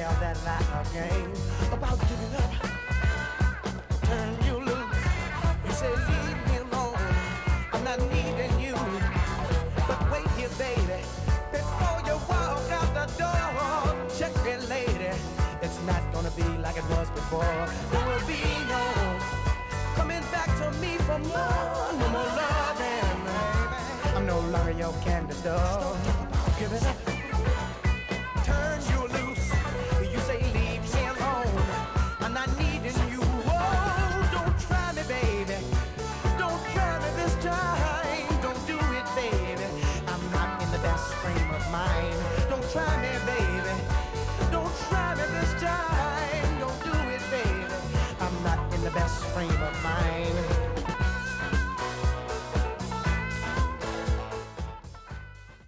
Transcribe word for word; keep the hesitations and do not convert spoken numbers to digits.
hell that like a game about giving up. Turn you loose. You say leave me alone. I'm not needing you. But wait here, baby, before you walk out the door. Check me, lady. It's not gonna be like it was before. There will be no coming back to me for more, no more loving, baby. I'm no longer your candy store. Give it up.